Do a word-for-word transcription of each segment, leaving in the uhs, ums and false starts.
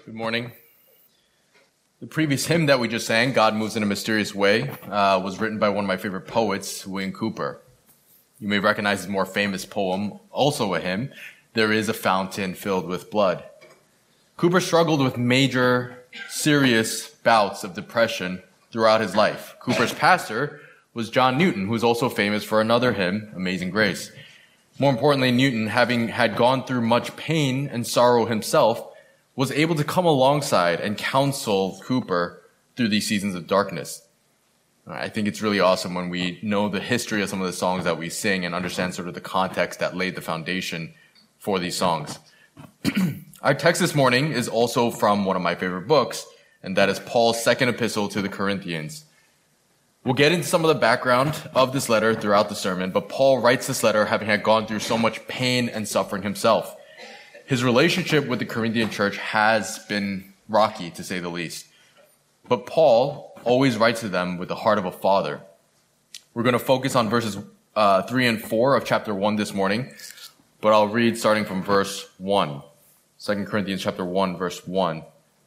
Good morning. The previous hymn that we just sang, God Moves in a Mysterious Way, uh, was written by one of my favorite poets, William Cowper. You may recognize his more famous poem, also a hymn, There is a Fountain Filled with Blood. Cowper struggled with major, serious bouts of depression throughout his life. Cowper's pastor was John Newton, who's also famous for another hymn, Amazing Grace. More importantly, Newton, having had gone through much pain and sorrow himself, was able to come alongside and counsel Cowper through these seasons of darkness. I think it's really awesome when we know the history of some of the songs that we sing and understand sort of the context that laid the foundation for these songs. Our text this morning is also from one of my favorite books, and that is Paul's second epistle to the Corinthians. We'll get into some of the background of this letter throughout the sermon, but Paul writes this letter having had gone through so much pain and suffering himself. His relationship with the Corinthian church has been rocky, to say the least. But Paul always writes to them with the heart of a father. We're going to focus on verses uh, three and four of chapter one this morning, but I'll read starting from verse one. Second Corinthians chapter one, verse one.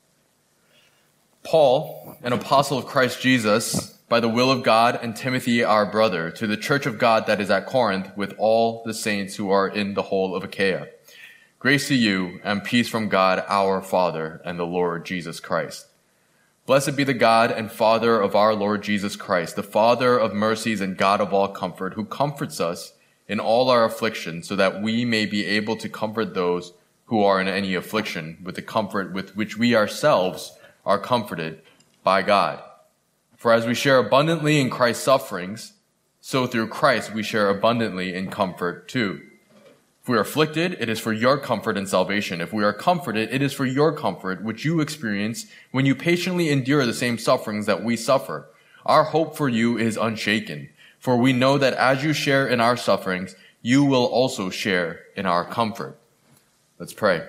Paul, an apostle of Christ Jesus, by the will of God, and Timothy, our brother, to the church of God that is at Corinth, with all the saints who are in the whole of Achaia. Grace to you and peace from God our Father and the Lord Jesus Christ. Blessed be the God and Father of our Lord Jesus Christ, the Father of mercies and God of all comfort, who comforts us in all our affliction, so that we may be able to comfort those who are in any affliction with the comfort with which we ourselves are comforted by God. For as we share abundantly in Christ's sufferings, so through Christ we share abundantly in comfort too. If we are afflicted, it is for your comfort and salvation. If we are comforted, it is for your comfort, which you experience when you patiently endure the same sufferings that we suffer. Our hope for you is unshaken, for we know that as you share in our sufferings, you will also share in our comfort. Let's pray.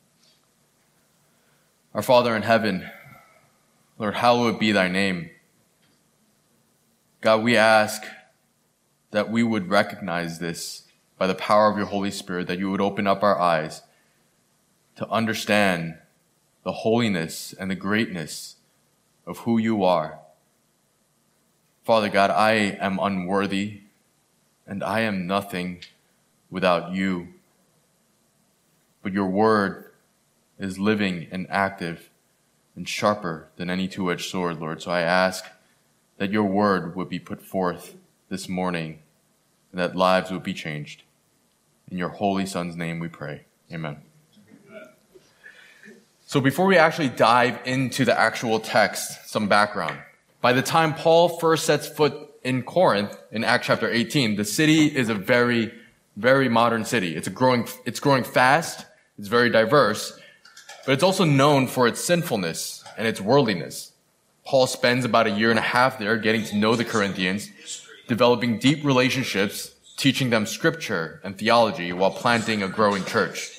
Our Father in heaven, Lord, hallowed be thy name. God, we ask that we would recognize this by the power of your Holy Spirit, that you would open up our eyes to understand the holiness and the greatness of who you are. Father God, I am unworthy, and I am nothing without you. But your word is living and active and sharper than any two-edged sword, Lord. So I ask that your word would be put forth this morning, and that lives would be changed. In your holy Son's name we pray. Amen. So before we actually dive into the actual text, some background. By the time Paul first sets foot in Corinth, in Acts chapter eighteen, the city is a very, very modern city. It's a growing, it's growing fast, it's very diverse, but it's also known for its sinfulness and its worldliness. Paul spends about a year and a half there getting to know the Corinthians, developing deep relationships, teaching them scripture and theology while planting a growing church.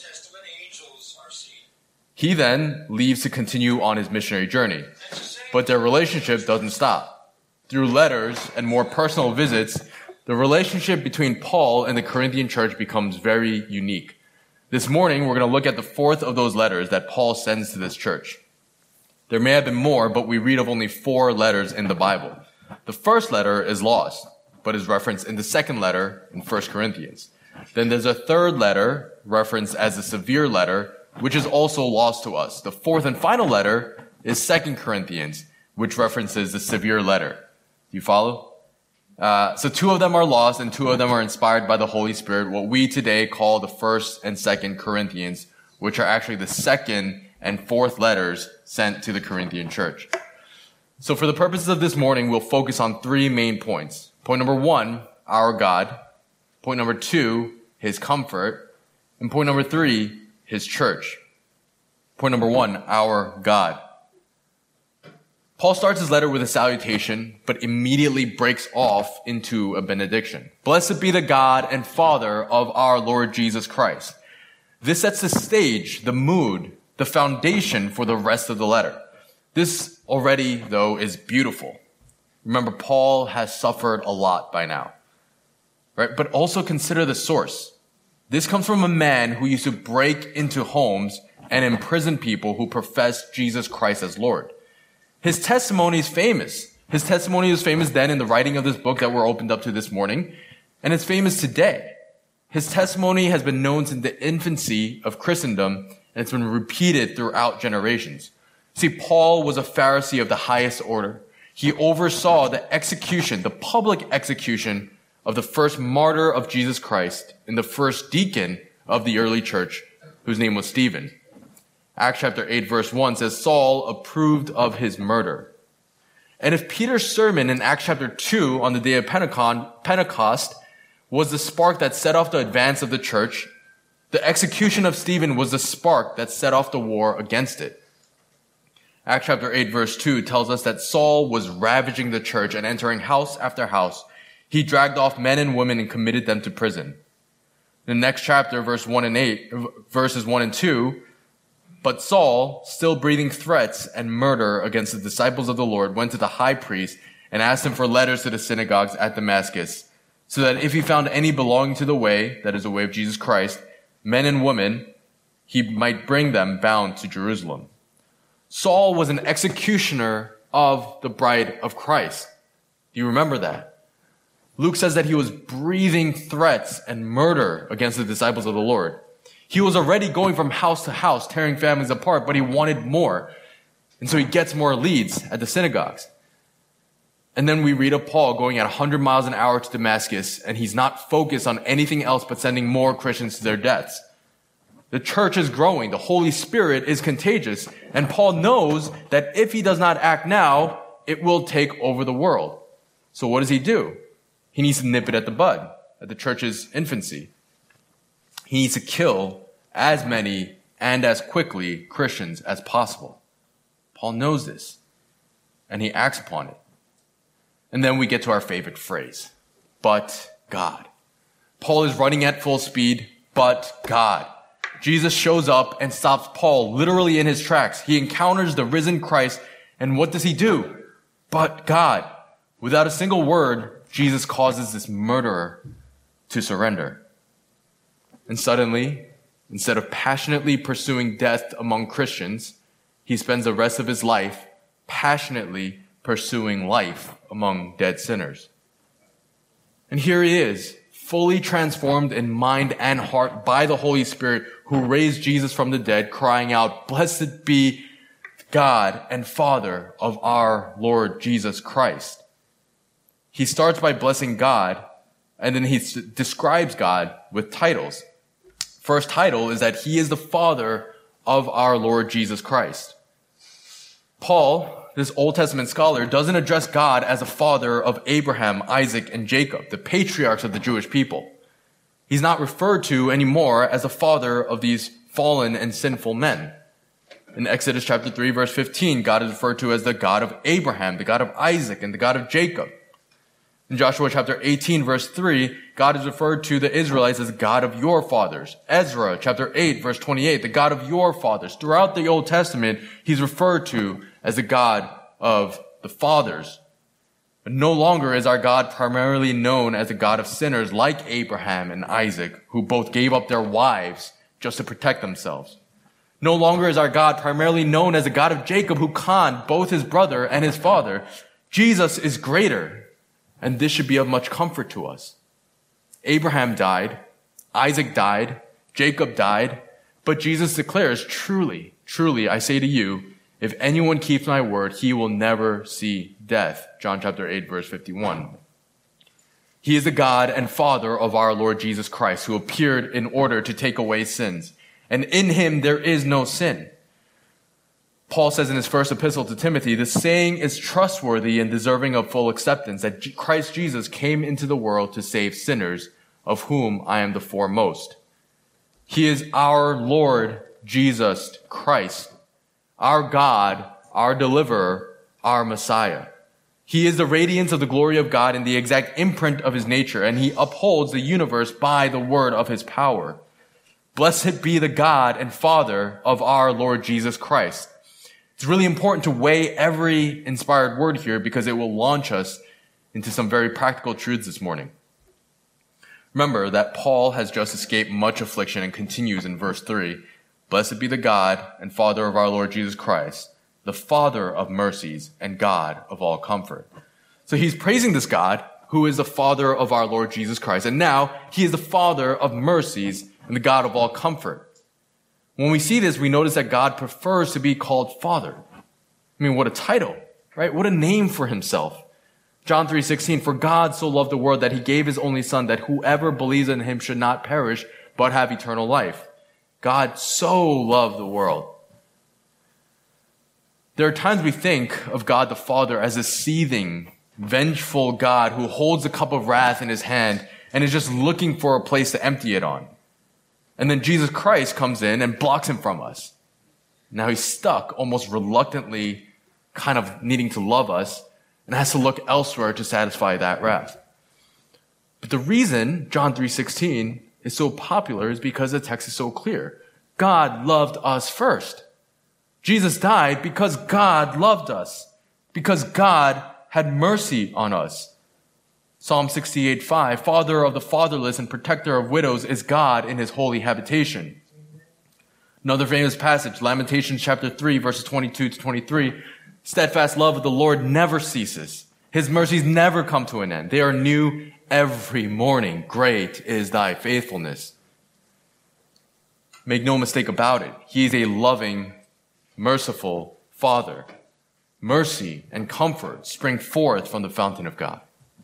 He then leaves to continue on his missionary journey, but their relationship doesn't stop. Through letters and more personal visits, the relationship between Paul and the Corinthian church becomes very unique. This morning, we're going to look at the fourth of those letters that Paul sends to this church. There may have been more, but we read of only four letters in the Bible. The first letter is lost, but is referenced in the second letter in First Corinthians. Then there's a third letter referenced as a severe letter, which is also lost to us. The fourth and final letter is Second Corinthians, which references the severe letter. Do you follow? Uh, so two of them are lost and two of them are inspired by the Holy Spirit, what we today call the First and Second Corinthians, which are actually the second and fourth letters sent to the Corinthian church. So for the purposes of this morning, we'll focus on three main points. Point number one, our God. Point number two, his comfort. And point number three, his church. Point number one, our God. Paul starts his letter with a salutation, but immediately breaks off into a benediction. Blessed be the God and Father of our Lord Jesus Christ. This sets the stage, the mood, the foundation for the rest of the letter. This already, though, is beautiful. Remember, Paul has suffered a lot by now, right? But also consider the source. This comes from a man who used to break into homes and imprison people who profess Jesus Christ as Lord. His testimony is famous. His testimony was famous then in the writing of this book that we're opened up to this morning, and it's famous today. His testimony has been known since the infancy of Christendom, and it's been repeated throughout generations. See, Paul was a Pharisee of the highest order. He oversaw the execution, the public execution of the first martyr of Jesus Christ and the first deacon of the early church, whose name was Stephen. Acts chapter eight verse one says, Saul approved of his murder. And if Peter's sermon in Acts chapter two on the day of Pentecost was the spark that set off the advance of the church, the execution of Stephen was the spark that set off the war against it. Acts chapter eight verse two tells us that Saul was ravaging the church and entering house after house. He dragged off men and women and committed them to prison. The next chapter, verse one and eight, verses one and two, but Saul, still breathing threats and murder against the disciples of the Lord, went to the high priest and asked him for letters to the synagogues at Damascus, so that if he found any belonging to the way, that is the way of Jesus Christ, men and women, he might bring them bound to Jerusalem. Saul was an executioner of the bride of Christ. Do you remember that? Luke says that he was breathing threats and murder against the disciples of the Lord. He was already going from house to house, tearing families apart, but he wanted more. And so he gets more leads at the synagogues. And then we read of Paul going at one hundred miles an hour to Damascus, and he's not focused on anything else but sending more Christians to their deaths. The church is growing. The Holy Spirit is contagious. And Paul knows that if he does not act now, it will take over the world. So what does he do? He needs to nip it at the bud, at the church's infancy. He needs to kill as many and as quickly Christians as possible. Paul knows this, and he acts upon it. And then we get to our favorite phrase, but God. Paul is running at full speed, but God. Jesus shows up and stops Paul literally in his tracks. He encounters the risen Christ, and what does he do? But God. Without a single word, Jesus causes this murderer to surrender. And suddenly, instead of passionately pursuing death among Christians, he spends the rest of his life passionately pursuing life among dead sinners. And here he is, fully transformed in mind and heart by the Holy Spirit, who raised Jesus from the dead, crying out, "Blessed be God and Father of our Lord Jesus Christ." He starts by blessing God, and then he describes God with titles. First title is that he is the Father of our Lord Jesus Christ. Paul, this Old Testament scholar, doesn't address God as a father of Abraham, Isaac, and Jacob, the patriarchs of the Jewish people. He's not referred to anymore as the father of these fallen and sinful men. In Exodus chapter three, verse fifteen, God is referred to as the God of Abraham, the God of Isaac, and the God of Jacob. In Joshua chapter eighteen, verse three, God is referred to the Israelites as God of your fathers. Ezra chapter eight, verse twenty-eight, the God of your fathers. Throughout the Old Testament, he's referred to as the God of the fathers. But no longer is our God primarily known as a God of sinners like Abraham and Isaac, who both gave up their wives just to protect themselves. No longer is our God primarily known as a God of Jacob, who conned both his brother and his father. Jesus is greater, and this should be of much comfort to us. Abraham died, Isaac died, Jacob died, but Jesus declares, "Truly, truly, I say to you, if anyone keeps my word, he will never see death." John chapter eight, verse fifty-one. He is the God and Father of our Lord Jesus Christ, who appeared in order to take away sins. And in him there is no sin. Paul says in his first epistle to Timothy, "The saying is trustworthy and deserving of full acceptance, that Christ Jesus came into the world to save sinners, of whom I am the foremost." He is our Lord Jesus Christ, our God, our deliverer, our Messiah. He is the radiance of the glory of God and the exact imprint of his nature, and he upholds the universe by the word of his power. Blessed be the God and Father of our Lord Jesus Christ. It's really important to weigh every inspired word here because it will launch us into some very practical truths this morning. Remember that Paul has just escaped much affliction and continues in verse three. Blessed be the God and Father of our Lord Jesus Christ, the Father of mercies and God of all comfort. So he's praising this God who is the Father of our Lord Jesus Christ. And now he is the Father of mercies and the God of all comfort. When we see this, we notice that God prefers to be called Father. I mean, what a title, right? What a name for himself. John three sixteen, for God so loved the world that he gave his only son, that whoever believes in him should not perish, but have eternal life. God so loved the world. There are times we think of God the Father as a seething, vengeful God who holds a cup of wrath in his hand and is just looking for a place to empty it on. And then Jesus Christ comes in and blocks him from us. Now he's stuck, almost reluctantly, kind of needing to love us, and has to look elsewhere to satisfy that wrath. But the reason John three sixteen is so popular is because the text is so clear. God loved us first. Jesus died because God loved us, because God had mercy on us. Psalm sixty-eight five, Father of the fatherless and protector of widows is God in his holy habitation. Another famous passage, Lamentations chapter three, verses twenty-two to twenty-three, steadfast love of the Lord never ceases. His mercies never come to an end. They are new every morning. Great is thy faithfulness. Make no mistake about it. He is a loving, merciful Father. Mercy and comfort spring forth from the fountain of God.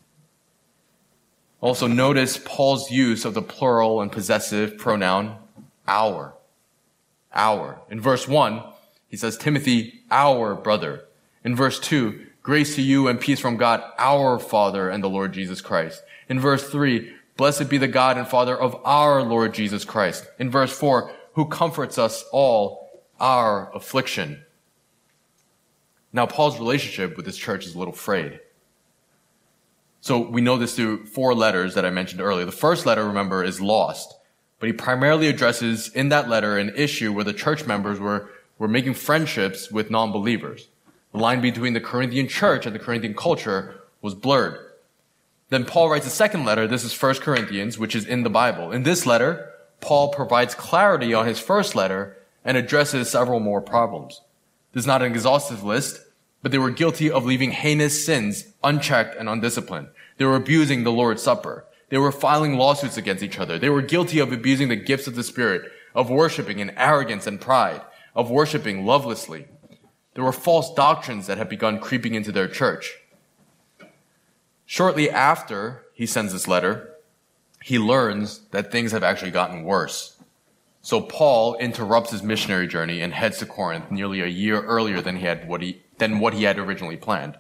Also notice Paul's use of the plural and possessive pronoun, our. Our. In verse one, he says, Timothy, our brother. In verse two, grace to you and peace from God, our Father and the Lord Jesus Christ. In verse three, blessed be the God and Father of our Lord Jesus Christ. In verse four, who comforts us all our affliction. Now, Paul's relationship with this church is a little frayed. So we know this through four letters that I mentioned earlier. The first letter, remember, is lost. But he primarily addresses in that letter an issue where the church members were, were making friendships with non-believers. The line between the Corinthian church and the Corinthian culture was blurred. Then Paul writes a second letter. This is First Corinthians, which is in the Bible. In this letter, Paul provides clarity on his first letter and addresses several more problems. This is not an exhaustive list, but they were guilty of leaving heinous sins unchecked and undisciplined. They were abusing the Lord's Supper. They were filing lawsuits against each other. They were guilty of abusing the gifts of the Spirit, of worshiping in arrogance and pride, of worshiping lovelessly. There were false doctrines that had begun creeping into their church. Shortly after he sends this letter, he learns that things have actually gotten worse. So Paul interrupts his missionary journey and heads to Corinth nearly a year earlier than he had what he, than what he had originally planned.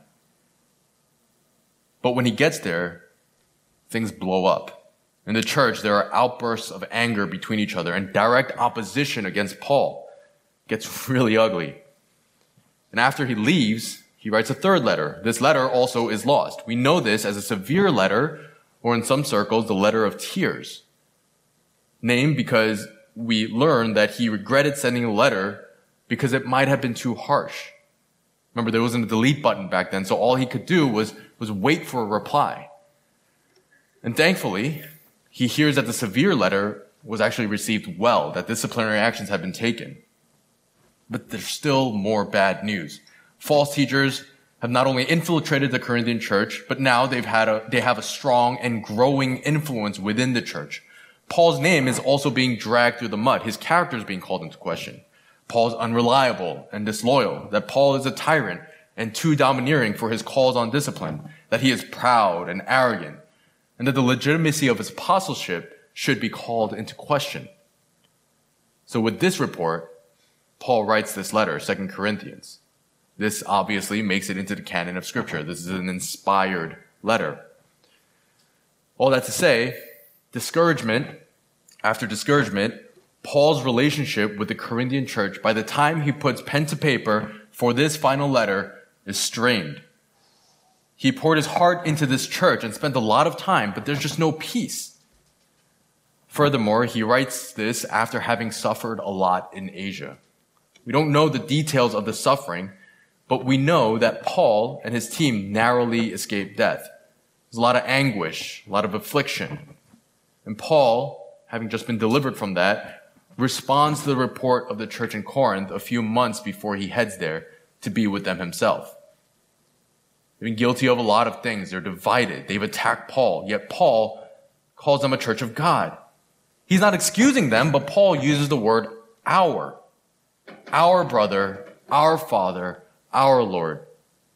But when he gets there, things blow up. In the church, there are outbursts of anger between each other and direct opposition against Paul. It gets really ugly. And after he leaves, he writes a third letter. This letter also is lost. We know this as a severe letter, or in some circles, the letter of tears. Named because we learn that he regretted sending a letter because it might have been too harsh. Remember, there wasn't a delete button back then, so all he could do was, was wait for a reply. And thankfully, he hears that the severe letter was actually received well, that disciplinary actions had been taken. But there's still more bad news. False teachers have not only infiltrated the Corinthian church, but now they've had a, they have a strong and growing influence within the church. Paul's name is also being dragged through the mud. His character is being called into question. Paul's unreliable and disloyal, that Paul is a tyrant and too domineering for his calls on discipline, that he is proud and arrogant, and that the legitimacy of his apostleship should be called into question. So with this report, Paul writes this letter, Second Corinthians. This obviously makes it into the canon of Scripture. This is an inspired letter. All that to say, discouragement after discouragement, Paul's relationship with the Corinthian church, by the time he puts pen to paper for this final letter, is strained. He poured his heart into this church and spent a lot of time, but there's just no peace. Furthermore, he writes this after having suffered a lot in Asia. We don't know the details of the suffering, but we know that Paul and his team narrowly escaped death. There's a lot of anguish, a lot of affliction. And Paul, having just been delivered from that, responds to the report of the church in Corinth a few months before he heads there to be with them himself. They've been guilty of a lot of things. They're divided. They've attacked Paul, yet Paul calls them a church of God. He's not excusing them, but Paul uses the word our. Our brother, our father, our Lord.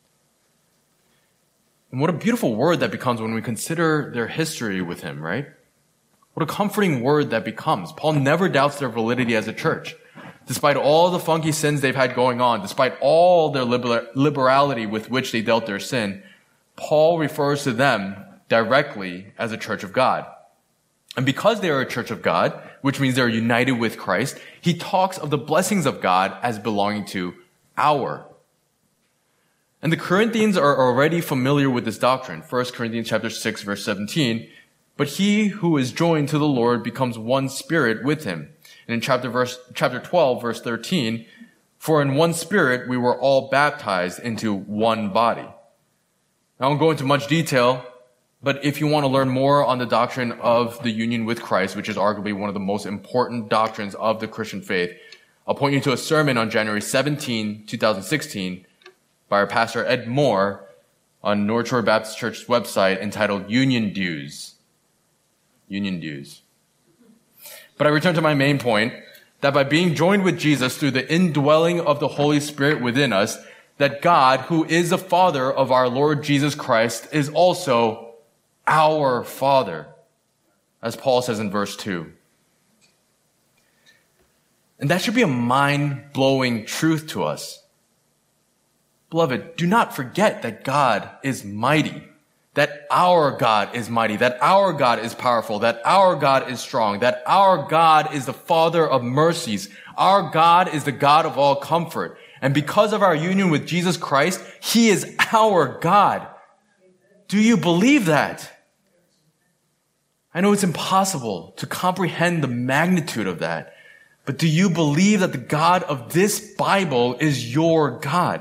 And what a beautiful word that becomes when we consider their history with him, right? What a comforting word that becomes. Paul never doubts their validity as a church. Despite all the funky sins they've had going on, despite all their liber- liberality with which they dealt their sin, Paul refers to them directly as a church of God. And because they are a church of God, which means they're united with Christ, he talks of the blessings of God as belonging to our. And the Corinthians are already familiar with this doctrine. First Corinthians chapter six, verse seventeen. But he who is joined to the Lord becomes one spirit with him. And in chapter verse, chapter twelve, verse thirteen, for in one spirit we were all baptized into one body. I won't go into much detail, but if you want to learn more on the doctrine of the union with Christ, which is arguably one of the most important doctrines of the Christian faith, I'll point you to a sermon on January seventeenth, twenty sixteen by our pastor Ed Moore on North Shore Baptist Church's website entitled Union Dues. Union Dues. But I return to my main point, that by being joined with Jesus through the indwelling of the Holy Spirit within us, that God, who is the Father of our Lord Jesus Christ, is also our Father, as Paul says in verse two. And that should be a mind-blowing truth to us. Beloved, do not forget that God is mighty, that our God is mighty, that our God is powerful, that our God is strong, that our God is the Father of mercies. Our God is the God of all comfort. And because of our union with Jesus Christ, he is our God. Do you believe that? I know it's impossible to comprehend the magnitude of that, but do you believe that the God of this Bible is your God?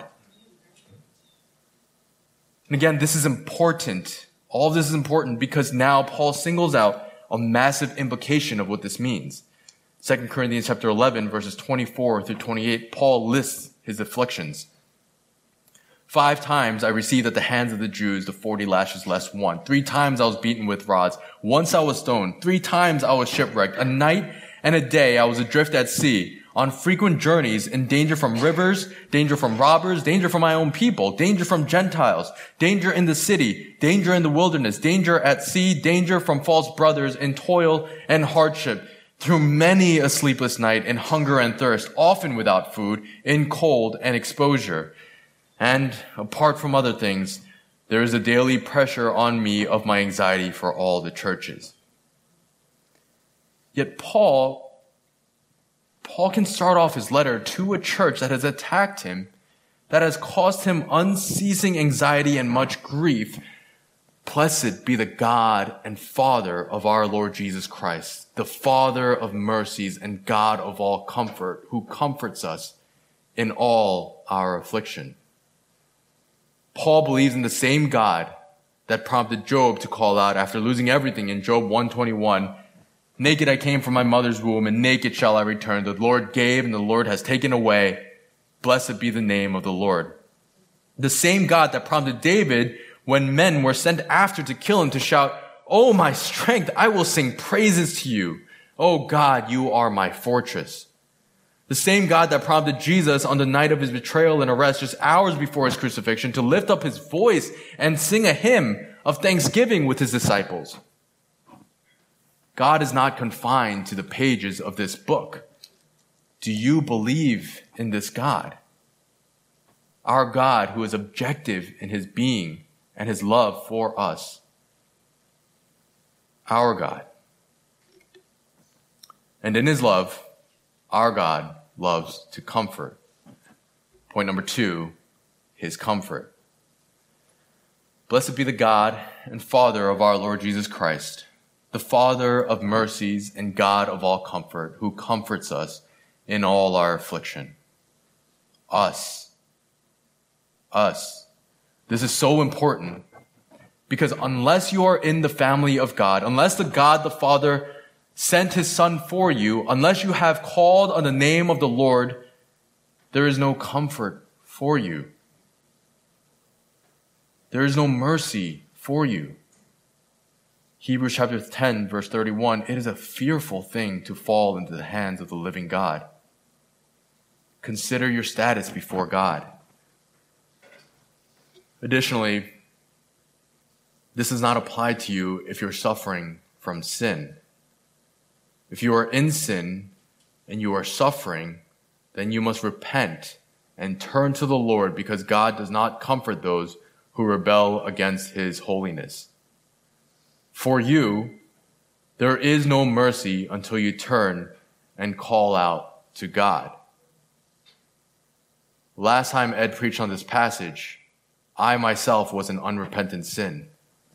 And again, this is important. All of this is important because now Paul singles out a massive implication of what this means. Second Corinthians chapter eleven, verses twenty-four through twenty-eight, Paul lists his afflictions. Five times I received at the hands of the Jews the forty lashes less one. Three times I was beaten with rods. Once I was stoned. Three times I was shipwrecked. A night and a day I was adrift at sea, on frequent journeys, in danger from rivers, danger from robbers, danger from my own people, danger from Gentiles, danger in the city, danger in the wilderness, danger at sea, danger from false brothers, in toil and hardship, through many a sleepless night, in hunger and thirst, often without food, in cold and exposure. And apart from other things, there is a daily pressure on me of my anxiety for all the churches. Yet Paul, Paul can start off his letter to a church that has attacked him, that has caused him unceasing anxiety and much grief. Blessed be the God and Father of our Lord Jesus Christ, the Father of mercies and God of all comfort, who comforts us in all our affliction. Paul believes in the same God that prompted Job to call out after losing everything in Job one twenty-one, naked I came from my mother's womb, and naked shall I return. The Lord gave, and the Lord has taken away. Blessed be the name of the Lord. The same God that prompted David, when men were sent after to kill him, to shout, "Oh, my strength, I will sing praises to you. Oh God, you are my fortress." The same God that prompted Jesus on the night of his betrayal and arrest, just hours before his crucifixion, to lift up his voice and sing a hymn of thanksgiving with his disciples. God is not confined to the pages of this book. Do you believe in this God? Our God, who is objective in his being and his love for us. Our God. And in his love, our God loves to comfort. Point number two, his comfort. Blessed be the God and Father of our Lord Jesus Christ, the Father of mercies and God of all comfort, who comforts us in all our affliction. Us. Us. This is so important because unless you are in the family of God, unless the God the Father sent his Son for you, unless you have called on the name of the Lord, there is no comfort for you. There is no mercy for you. Hebrews chapter ten, verse thirty-one, it is a fearful thing to fall into the hands of the living God. Consider your status before God. Additionally, this does not apply to you if you're suffering from sin. If you are in sin and you are suffering, then you must repent and turn to the Lord, because God does not comfort those who rebel against his holiness. For you, there is no mercy until you turn and call out to God. Last time Ed preached on this passage, I myself was in unrepentant sin.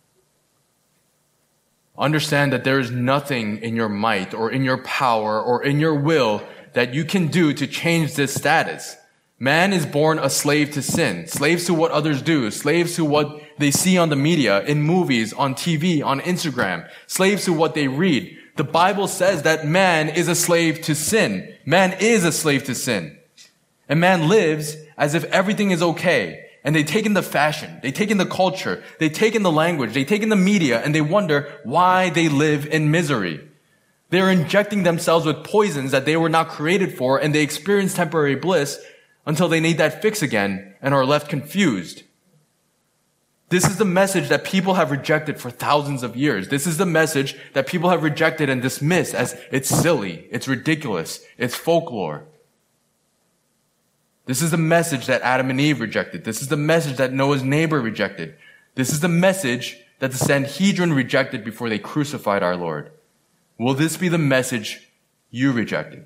Understand that there is nothing in your might or in your power or in your will that you can do to change this status. Man is born a slave to sin, slaves to what others do, slaves to what they see on the media, in movies, on T V, on Instagram, slaves to what they read. The Bible says that man is a slave to sin. Man is a slave to sin. And man lives as if everything is okay. And they take in the fashion, they take in the culture, they take in the language, they take in the media, and they wonder why they live in misery. They're injecting themselves with poisons that they were not created for, and they experience temporary bliss until they need that fix again and are left confused. This is the message that people have rejected for thousands of years. This is the message that people have rejected and dismissed as it's silly, it's ridiculous, it's folklore. This is the message that Adam and Eve rejected. This is the message that Noah's neighbor rejected. This is the message that the Sanhedrin rejected before they crucified our Lord. Will this be the message you rejected?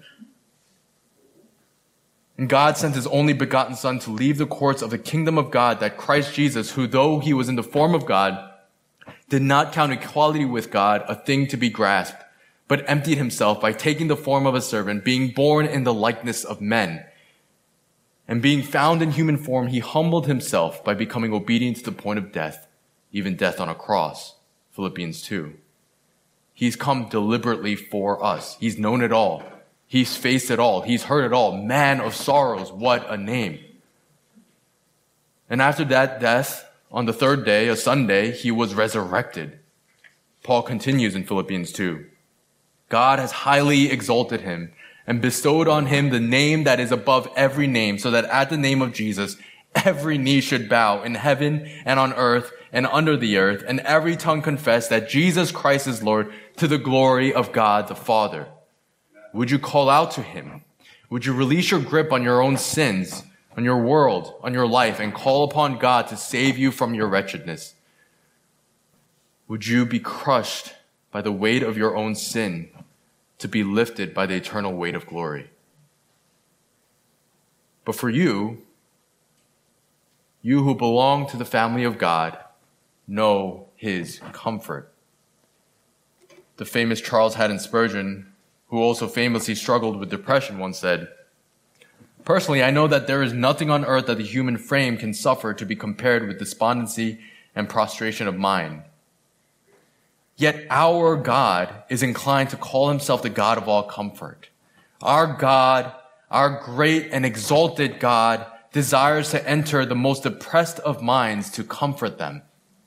And God sent his only begotten Son to leave the courts of the kingdom of God, that Christ Jesus, who though he was in the form of God, did not count equality with God a thing to be grasped, but emptied himself by taking the form of a servant, being born in the likeness of men. And being found in human form, he humbled himself by becoming obedient to the point of death, even death on a cross. Philippians two. He's come deliberately for us. He's known it all. He's faced it all. He's heard it all. Man of sorrows, what a name. And after that death, on the third day, a Sunday, he was resurrected. Paul continues in Philippians two. God has highly exalted him and bestowed on him the name that is above every name, so that at the name of Jesus, every knee should bow in heaven and on earth and under the earth, and every tongue confess that Jesus Christ is Lord, to the glory of God the Father. Would you call out to him? Would you release your grip on your own sins, on your world, on your life, and call upon God to save you from your wretchedness? Would you be crushed by the weight of your own sin, to be lifted by the eternal weight of glory? But for you, you who belong to the family of God, know his comfort. The famous Charles Haddon Spurgeon, who also famously struggled with depression, once said, "Personally, I know that there is nothing on earth that the human frame can suffer to be compared with despondency and prostration of mind. Yet our God is inclined to call himself the God of all comfort. Our God, our great and exalted God, desires to enter the most depressed of minds to comfort them."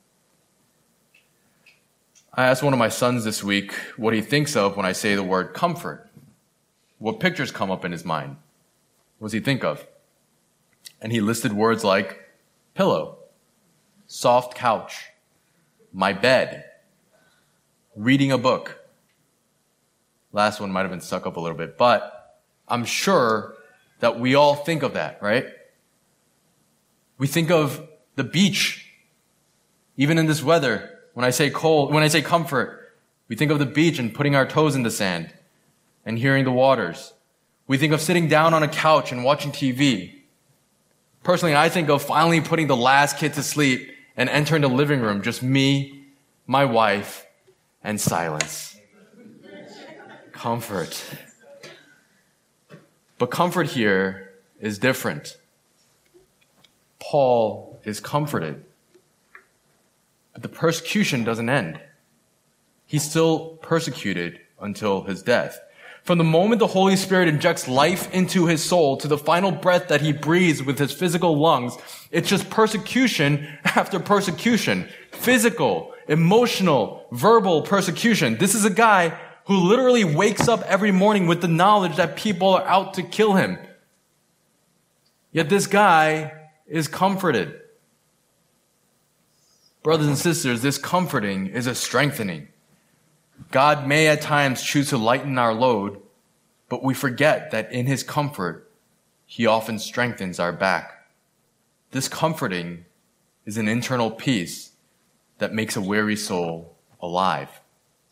I asked one of my sons this week what he thinks of when I say the word comfort. What pictures come up in his mind? What does he think of? And he listed words like pillow, soft couch, my bed, reading a book. Last one might have been stuck up a little bit, but I'm sure that we all think of that, right? We think of the beach, even in this weather. When I say cold, when I say comfort, we think of the beach and putting our toes in the sand and hearing the waters. We think of sitting down on a couch and watching T V. Personally, I think of finally putting the last kid to sleep and entering the living room, just me, my wife, and silence. Comfort. But comfort here is different. Paul is comforted. But the persecution doesn't end. He's still persecuted until his death. From the moment the Holy Spirit injects life into his soul to the final breath that he breathes with his physical lungs, it's just persecution after persecution. Physical, emotional, verbal persecution. This is a guy who literally wakes up every morning with the knowledge that people are out to kill him. Yet this guy is comforted. Brothers and sisters, this comforting is a strengthening. God may at times choose to lighten our load, but we forget that in his comfort, he often strengthens our back. This comforting is an internal peace that makes a weary soul alive.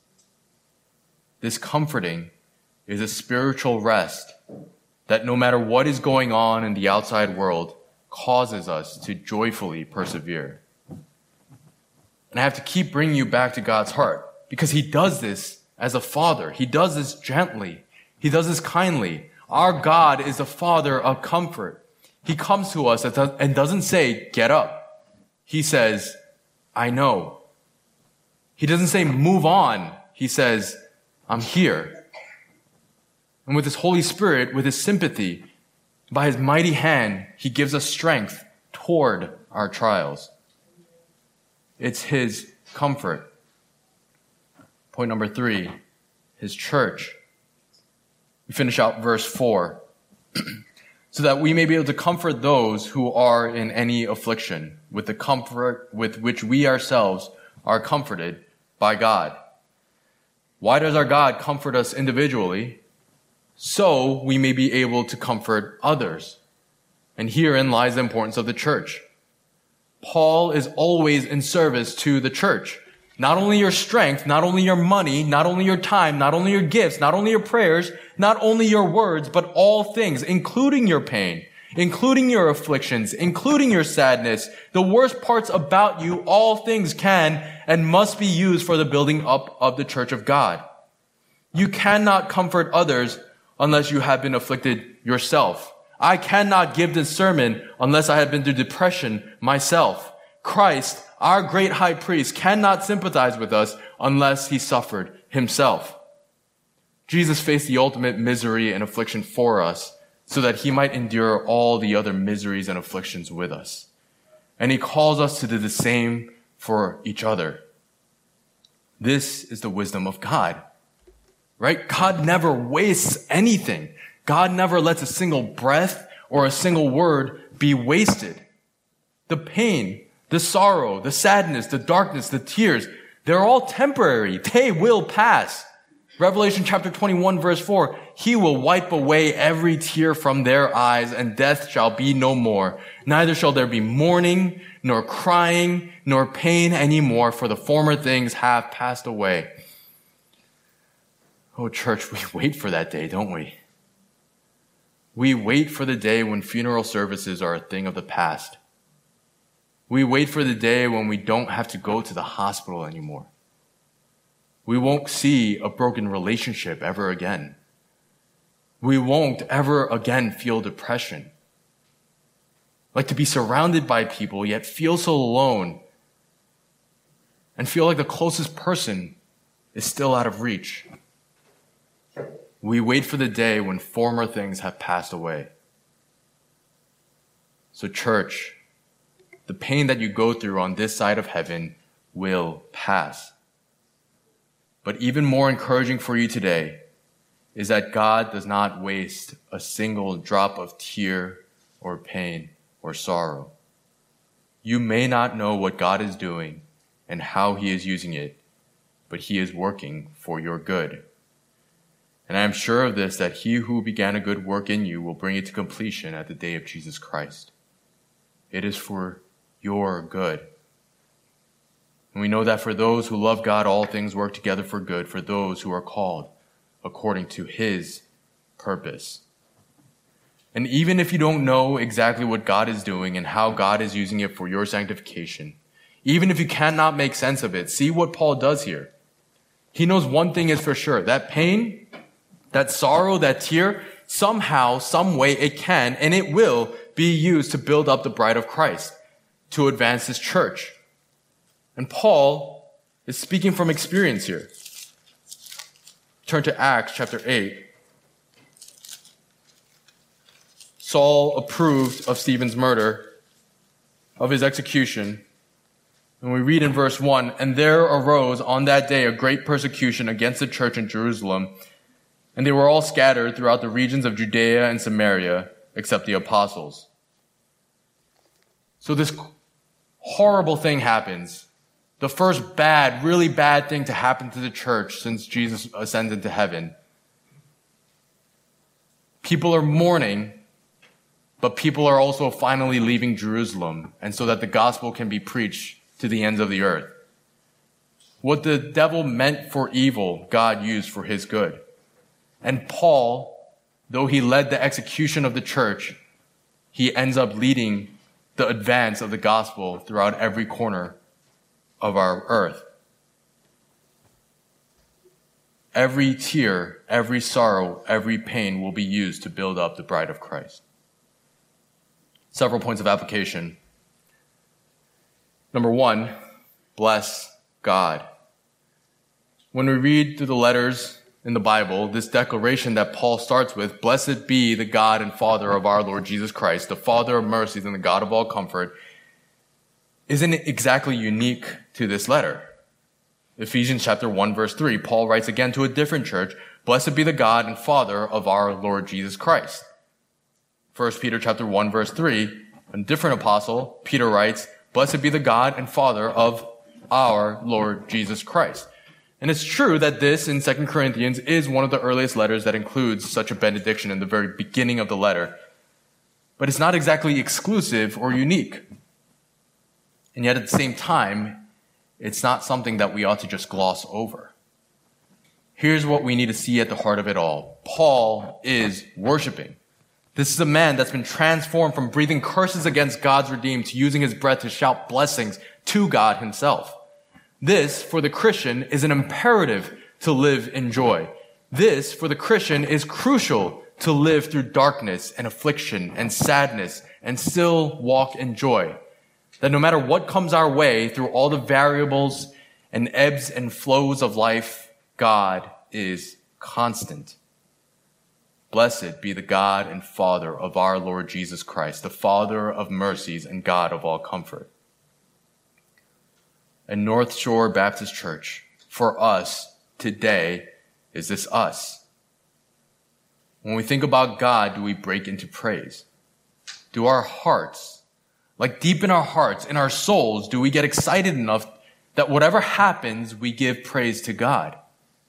This comforting is a spiritual rest that no matter what is going on in the outside world, causes us to joyfully persevere. And I have to keep bringing you back to God's heart, because he does this as a father. He does this gently. He does this kindly. Our God is a father of comfort. He comes to us and doesn't say, get up. He says, I know. He doesn't say, move on. He says, I'm here. And with his Holy Spirit, with his sympathy, by his mighty hand, he gives us strength toward our trials. It's his comfort. Point number three, his church. We finish out verse four. So that we may be able to comfort those who are in any affliction with the comfort with which we ourselves are comforted by God. Why does our God comfort us individually? So we may be able to comfort others. And herein lies the importance of the church. Paul is always in service to the church. Not only your strength, not only your money, not only your time, not only your gifts, not only your prayers, not only your words, but all things, including your pain, including your afflictions, including your sadness, the worst parts about you, all things can and must be used for the building up of the church of God. You cannot comfort others unless you have been afflicted yourself. I cannot give this sermon unless I have been through depression myself. Christ, our great high priest, cannot sympathize with us unless he suffered himself. Jesus faced the ultimate misery and affliction for us so that he might endure all the other miseries and afflictions with us. And he calls us to do the same for each other. This is the wisdom of God, right? God never wastes anything. God never lets a single breath or a single word be wasted. The pain, the sorrow, the sadness, the darkness, the tears, they're all temporary. They will pass. Revelation chapter twenty-one verse four, he will wipe away every tear from their eyes, and death shall be no more. Neither shall there be mourning, nor crying, nor pain anymore, for the former things have passed away. Oh, church, we wait for that day, don't we? We wait for the day when funeral services are a thing of the past. We wait for the day when we don't have to go to the hospital anymore. We won't see a broken relationship ever again. We won't ever again feel depression. Like to be surrounded by people, yet feel so alone and feel like the closest person is still out of reach. We wait for the day when former things have passed away. So church, the pain that you go through on this side of heaven will pass. But even more encouraging for you today is that God does not waste a single drop of tear or pain or sorrow. You may not know what God is doing and how he is using it, but he is working for your good. And I am sure of this, that he who began a good work in you will bring it to completion at the day of Jesus Christ. It is for your good. And we know that for those who love God, all things work together for good, for those who are called according to his purpose. And even if you don't know exactly what God is doing and how God is using it for your sanctification, even if you cannot make sense of it, see what Paul does here. He knows one thing is for sure, that pain, that sorrow, that tear, somehow, some way it can and it will be used to build up the bride of Christ, to advance his church. And Paul is speaking from experience here. turn to Acts chapter eight. Saul approved of Stephen's murder, of his execution. And we read in verse one, "And there arose on that day a great persecution against the church in Jerusalem, and they were all scattered throughout the regions of Judea and Samaria, except the apostles." So this horrible thing happens. The first bad, really bad thing to happen to the church since Jesus ascended to heaven. People are mourning, but people are also finally leaving Jerusalem, and so that the gospel can be preached to the ends of the earth. What the devil meant for evil, God used for his good. And Paul, though he led the execution of the church, he ends up leading the advance of the gospel throughout every corner of our earth. Every tear, every sorrow, every pain will be used to build up the bride of Christ. Several points of application. Number one, bless God. When we read through the letters in the Bible, this declaration that Paul starts with, "Blessed be the God and Father of our Lord Jesus Christ, the Father of mercies and the God of all comfort," isn't exactly unique to this letter. Ephesians chapter one, verse three, Paul writes again to a different church, "Blessed be the God and Father of our Lord Jesus Christ." First Peter chapter one, verse three, a different apostle, Peter writes, "Blessed be the God and Father of our Lord Jesus Christ." And it's true that this, in Second Corinthians, is one of the earliest letters that includes such a benediction in the very beginning of the letter. But it's not exactly exclusive or unique. And yet at the same time, it's not something that we ought to just gloss over. Here's what we need to see at the heart of it all. Paul is worshiping. This is a man that's been transformed from breathing curses against God's redeemed to using his breath to shout blessings to God himself. This, for the Christian, is an imperative to live in joy. This, for the Christian, is crucial to live through darkness and affliction and sadness and still walk in joy. That no matter what comes our way through all the variables and ebbs and flows of life, God is constant. Blessed be the God and Father of our Lord Jesus Christ, the Father of mercies and God of all comfort. And North Shore Baptist Church, for us today, is this us? When we think about God, do we break into praise? Do our hearts, like deep in our hearts, in our souls, do we get excited enough that whatever happens, we give praise to God?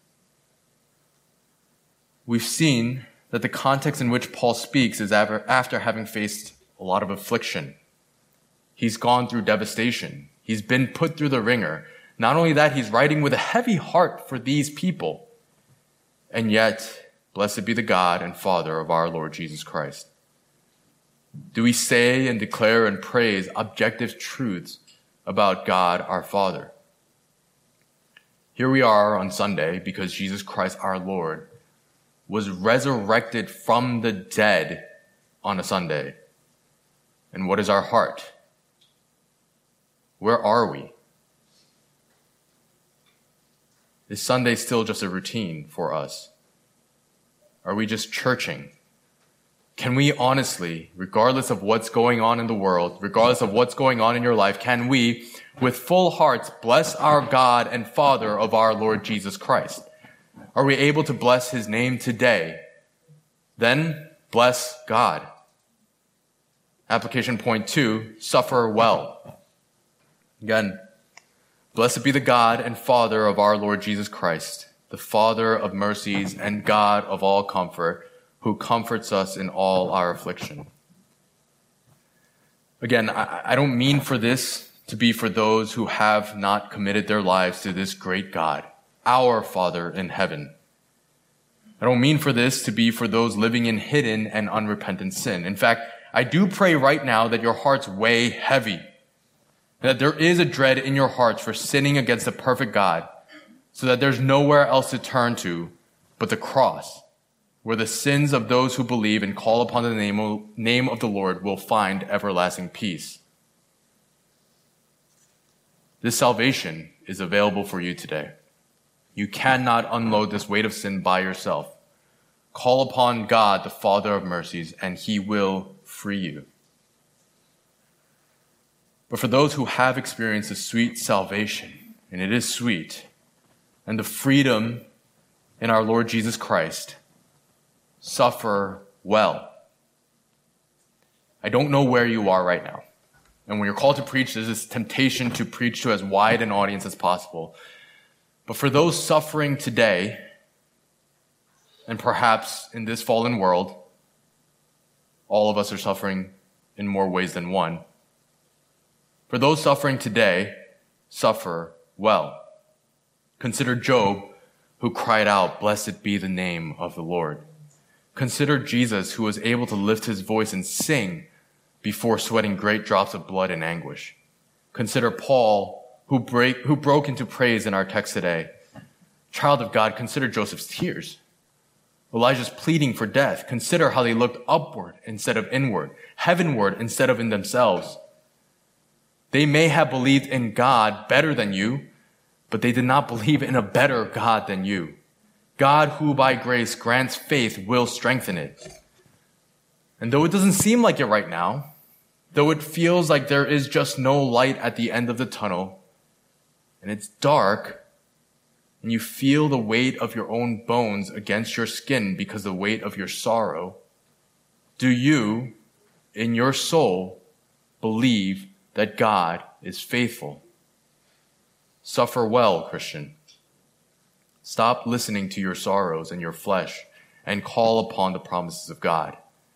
We've seen that the context in which Paul speaks is after having faced a lot of affliction. He's gone through devastation. He's been put through the ringer. Not only that, he's writing with a heavy heart for these people. And yet, blessed be the God and Father of our Lord Jesus Christ. Do we say and declare and praise objective truths about God our Father? Here we are on Sunday because Jesus Christ our Lord was resurrected from the dead on a Sunday. And what is our heart? Where are we? Is Sunday still just a routine for us? Are we just churching? Can we honestly, regardless of what's going on in the world, regardless of what's going on in your life, can we, with full hearts, bless our God and Father of our Lord Jesus Christ? Are we able to bless his name today? Then bless God. Application point two, suffer well. Again, blessed be the God and Father of our Lord Jesus Christ, the Father of mercies and God of all comfort, who comforts us in all our affliction. Again, I, I don't mean for this to be for those who have not committed their lives to this great God, our Father in heaven. I don't mean for this to be for those living in hidden and unrepentant sin. In fact, I do pray right now that your hearts weigh heavy, that there is a dread in your hearts for sinning against the perfect God, so that there's nowhere else to turn to but the cross, where the sins of those who believe and call upon the name of, name of the Lord will find everlasting peace. This salvation is available for you today. You cannot unload this weight of sin by yourself. Call upon God, the Father of mercies, and he will free you. But for those who have experienced the sweet salvation, and it is sweet, and the freedom in our Lord Jesus Christ, suffer well. I don't know where you are right now. And when you're called to preach, there's this temptation to preach to as wide an audience as possible. But for those suffering today, and perhaps in this fallen world, all of us are suffering in more ways than one. For those suffering today, suffer well. Consider Job, who cried out, "Blessed be the name of the Lord." Consider Jesus, who was able to lift his voice and sing before sweating great drops of blood in anguish. Consider Paul, who, break, who broke into praise in our text today. Child of God, consider Joseph's tears. Elijah's pleading for death. Consider how they looked upward instead of inward, heavenward instead of in themselves. They may have believed in God better than you, but they did not believe in a better God than you. God, who by grace grants faith, will strengthen it. And though it doesn't seem like it right now, though it feels like there is just no light at the end of the tunnel, and it's dark, and you feel the weight of your own bones against your skin because of the weight of your sorrow, do you, in your soul, believe that God is faithful? Suffer well, Christian. Stop listening to your sorrows and your flesh and call upon the promises of God.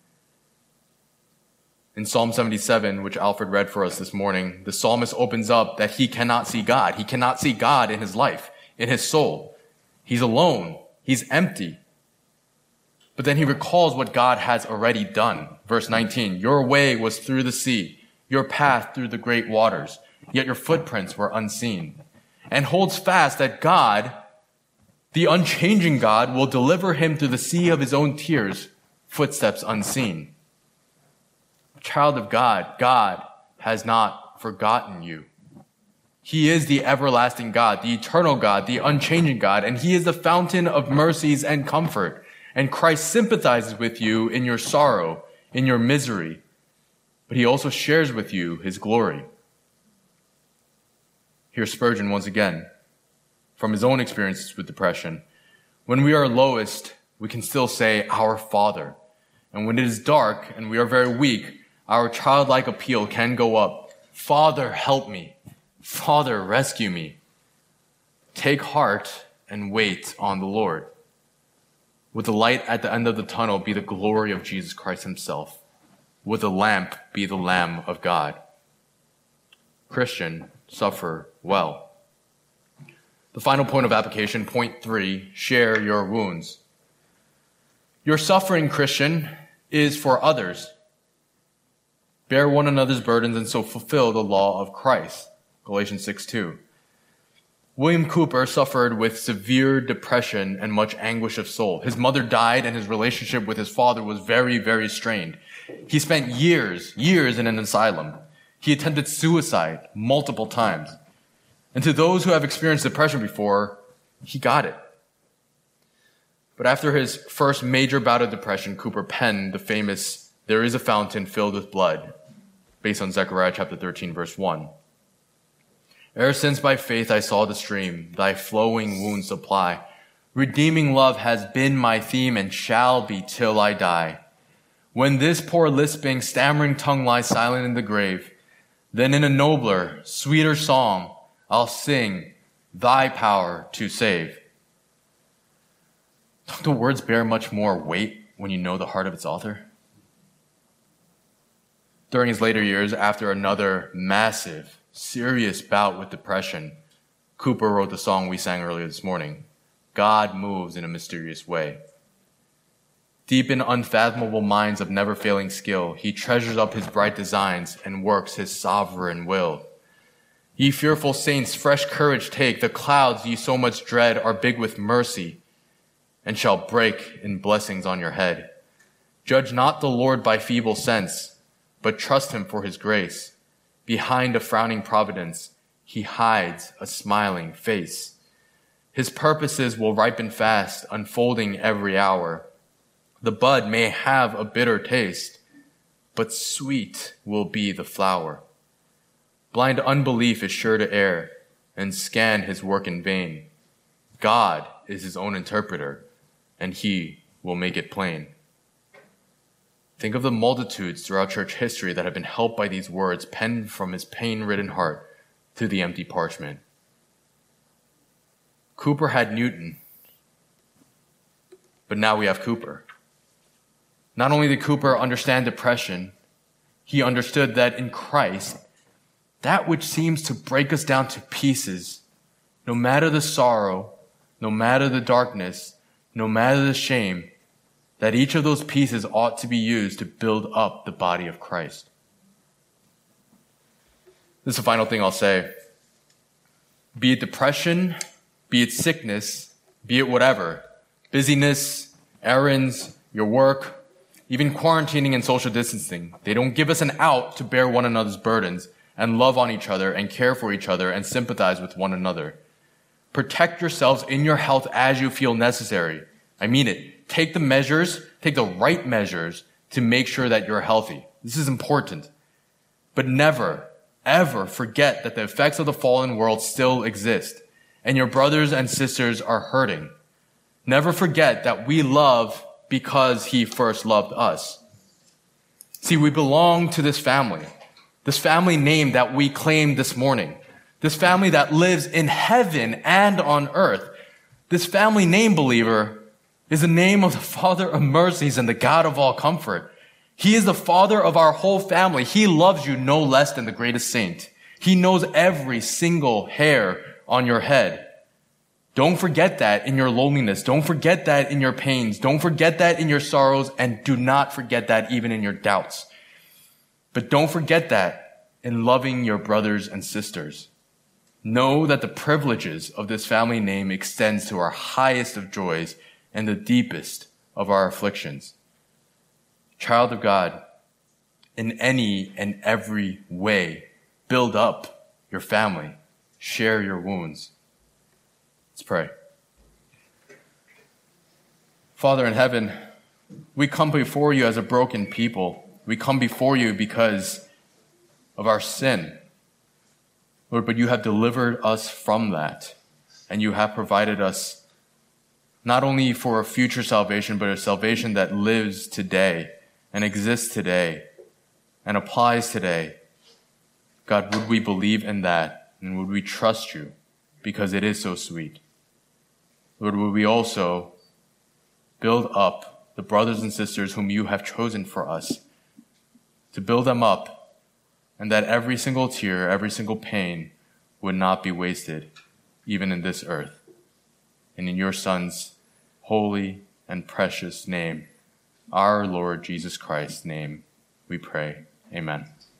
In Psalm seventy-seven, which Alfred read for us this morning, the psalmist opens up that he cannot see God. He cannot see God in his life, in his soul. He's alone. He's empty. But then he recalls what God has already done. Verse nineteen, your way was through the sea, your path through the great waters, yet your footprints were unseen. And holds fast that God, the unchanging God, will deliver him through the sea of his own tears, footsteps unseen. Child of God, God has not forgotten you. He is the everlasting God, the eternal God, the unchanging God, and he is the fountain of mercies and comfort. And Christ sympathizes with you in your sorrow, in your misery, but he also shares with you his glory. Here's Spurgeon once again, from his own experiences with depression. When we are lowest, we can still say, "Our Father." And when it is dark and we are very weak, our childlike appeal can go up, "Father, help me. Father, rescue me." Take heart and wait on the Lord. Would the light at the end of the tunnel be the glory of Jesus Christ himself? Would the lamp be the Lamb of God? Christian, suffer well. The final point of application, point three, share your wounds. Your suffering, Christian, is for others. Bear one another's burdens and so fulfill the law of Christ. Galatians six two. William Cooper suffered with severe depression and much anguish of soul. His mother died and his relationship with his father was very, very strained. He spent years, years in an asylum. He attempted suicide multiple times. And to those who have experienced depression before, he got it. But after his first major bout of depression, Cooper penned the famous, "There is a fountain filled with blood," based on Zechariah chapter thirteen, verse one. "E'er since by faith I saw the stream, thy flowing wounds supply. Redeeming love has been my theme and shall be till I die. When this poor lisping, stammering tongue lies silent in the grave, then in a nobler, sweeter song, I'll sing thy power to save." Don't the words bear much more weight when you know the heart of its author? During his later years, after another massive, serious bout with depression, Cooper wrote the song we sang earlier this morning, "God Moves in a Mysterious Way." Deep in unfathomable minds of never-failing skill, he treasures up his bright designs and works his sovereign will. Ye fearful saints, fresh courage take. The clouds ye so much dread are big with mercy and shall break in blessings on your head. Judge not the Lord by feeble sense, but trust him for his grace. Behind a frowning providence, he hides a smiling face. His purposes will ripen fast, unfolding every hour. The bud may have a bitter taste, but sweet will be the flower. Blind unbelief is sure to err and scan his work in vain. God is his own interpreter, and he will make it plain. Think of the multitudes throughout church history that have been helped by these words penned from his pain-ridden heart to the empty parchment. Cooper had Newton, but now we have Cooper. Not only did Cooper understand depression, he understood that in Christ, that which seems to break us down to pieces, no matter the sorrow, no matter the darkness, no matter the shame, that each of those pieces ought to be used to build up the body of Christ. This is the final thing I'll say. Be it depression, be it sickness, be it whatever, busyness, errands, your work, even quarantining and social distancing, they don't give us an out to bear one another's burdens and love on each other and care for each other and sympathize with one another. Protect yourselves in your health as you feel necessary. I mean it. Take the measures, take the right measures to make sure that you're healthy. This is important. But never, ever forget that the effects of the fallen world still exist, and your brothers and sisters are hurting. Never forget that we love because he first loved us. See, we belong to this family, this family name that we claimed this morning, this family that lives in heaven and on earth. This family name, believer, is the name of the Father of mercies and the God of all comfort. He is the Father of our whole family. He loves you no less than the greatest saint. He knows every single hair on your head. Don't forget that in your loneliness. Don't forget that in your pains. Don't forget that in your sorrows, and do not forget that even in your doubts. But don't forget that in loving your brothers and sisters. Know that the privileges of this family name extends to our highest of joys and the deepest of our afflictions. Child of God, in any and every way, build up your family. Share your wounds. Let's pray. Father in heaven, we come before you as a broken people. We come before you because of our sin. Lord, but you have delivered us from that, and you have provided us not only for a future salvation, but a salvation that lives today and exists today and applies today. God, would we believe in that, and would we trust you because it is so sweet? Lord, would we also build up the brothers and sisters whom you have chosen for us, to build them up, and that every single tear, every single pain would not be wasted, even in this earth. And in your Son's holy and precious name, our Lord Jesus Christ's name, we pray. Amen.